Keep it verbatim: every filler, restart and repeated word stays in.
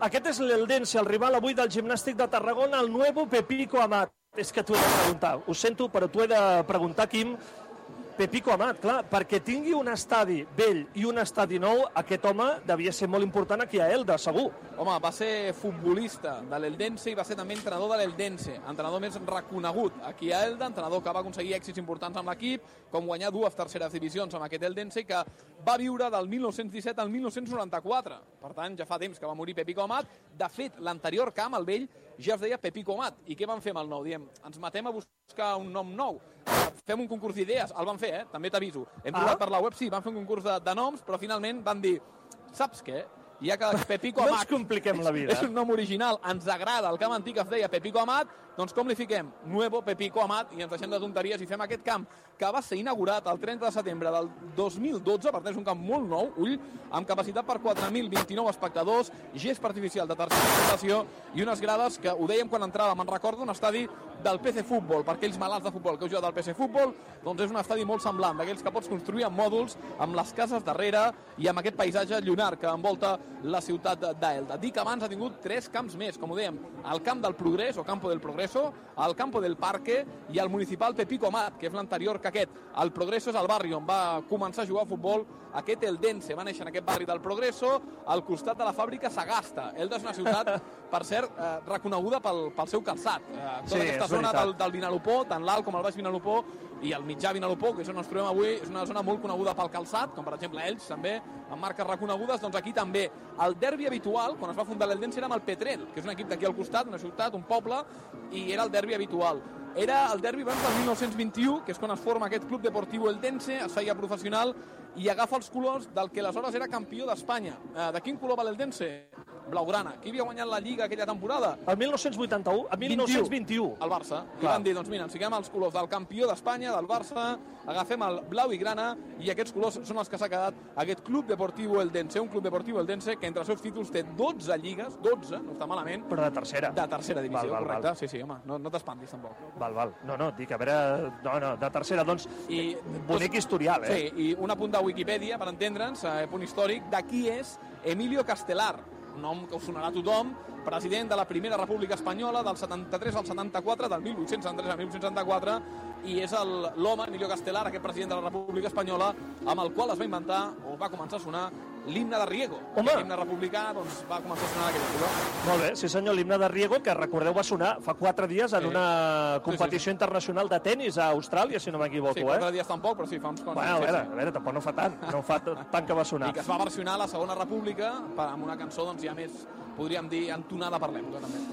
Aquest és l'Eldense, el rival avui del Gimnàstic de Tarragona, el Nuevo Pepico Amat. És que t'ho he de preguntar, ho sento, però t'ho he de preguntar, Quim. Pepico Amat, clar, perquè tingui un estadi vell i un estadi nou, aquest home devia ser molt important aquí a Elda, segur. Home, va ser futbolista de l'Eldense i va ser també entrenador de l'Eldense, entrenador més reconegut aquí a Elda, entrenador que va aconseguir èxits importants amb l'equip, com guanyar dues terceres divisions amb aquest Eldense, que va viure del mil nou-cents disset al mil nou-cents noranta-quatre. Per tant, ja fa temps que va morir Pepico Amat. De fet, l'anterior camp, el vell, ja es deia Pepico Amat. I què van fer amb el nou? Diem, ens matem a buscar un nom nou. Fem un concurs d'idees. El van fer, eh? També t'aviso. Hem provat ah. per la web, sí, van fer un concurs de, de noms, però finalment van dir, saps què? Ja que Pepico Amat no ens compliquem la vida. És un nom original, ens agrada, el camp antic es deia Pepico Amat, doncs com li fiquem? Nuevo Pepico Amat, i ens deixem de tonteries i fem aquest camp, que va ser inaugurat el trenta de setembre del dos mil dotze, per tant és un camp molt nou, ull, amb capacitat per quatre mil vint-i-nou espectadors, gespa artificial de tercera generació i unes grades que, ho dèiem quan entràvem, me'n recordo un estadi del P C Futbol, per aquells malalts de futbol que heu jugat al P C Futbol, doncs és un estadi molt semblant, d'aquells que pots construir amb mòduls, amb les cases darrere i amb aquest paisatge llunar que envolta la ciutat d'Elda. Dic que abans ha tingut tres camps més, com ho dèiem, el Camp del Progrés, o Campo del Progreso, el Campo del Parque i el municipal Pepico Amat, que és l'anterior que aquest. El Progreso és el barri on va començar a jugar a futbol aquest Eldense, va néixer en aquest barri del Progreso, al costat de la fàbrica Sagasta. Elda és una ciutat, per cert, eh, reconeguda pel, pel seu calçat. Eh, tota sí, aquesta zona del, del Vinalopó, tant l'alt com el baix Vinalopó, i el mitjà Vinalopó, que és on ens trobem avui, és una zona molt coneguda pel calçat, com per exemple Elx, també, amb marques reconegudes, doncs aquí també. El derbi habitual, quan es va fundar l'Eldense, era amb el Petrel, que és un equip d'aquí al costat, una ciutat, un poble, i era el derbi habitual. Era el derbi abans del mil nou-cents vint-i-u, que és quan es forma aquest club deportiu Eldense, es feia professional i agafa els colors del que aleshores era campió d'Espanya. Eh, de quin color va l'Eldense? Blaugrana. Qui havia guanyat la Lliga aquella temporada? El mil nou-cents vuitanta-u, el mil nou-cents vint-i-u. El Barça. Clar. I van dir, doncs mira, ens fiquem els colors del campió d'Espanya, del Barça, agafem el blau i grana, i aquests colors són els que s'ha quedat aquest Club Deportiu Eldense, un Club Deportiu Eldense que entre els seus títols té dotze lligues, dotze, no està malament. Però de tercera. De tercera divisió, val, val, correcte. Val. Sí, sí, home, no, no t'espantis tampoc. Val, val. No, no, dic, a veure... No, no, de tercera, doncs, I, bonic doncs, historial, eh? Sí, i un apunt de Wikipedia, per entendre'ns, eh, punt històric, de qui és Emilio Castelar, un nom que us sonarà a tothom, president de la Primera República Espanyola del setanta-tres al setanta-quatre, del mil vuit-cents setanta-tres al mil vuit-cents setanta-quatre, i és l'home, Emilio Castelar, aquest president de la República Espanyola, amb el qual es va inventar, o va començar a sonar, l'himne de Riego. L'himne republicà doncs, va començar a sonar en aquell color. Molt bé, sí senyor, l'himne de Riego, que recordeu va sonar fa quatre dies en sí. una competició sí, sí, sí. internacional de tennis a Austràlia, si no m'equivoco. Sí, quatre eh? dies tampoc, però sí, fa uns quants. Bueno, a veure, a veure, tampoc no fa tant, no fa tant que va sonar. I que es va versionar a la Segona República amb una cançó doncs, ja més, podríem dir, entonada per l'època també.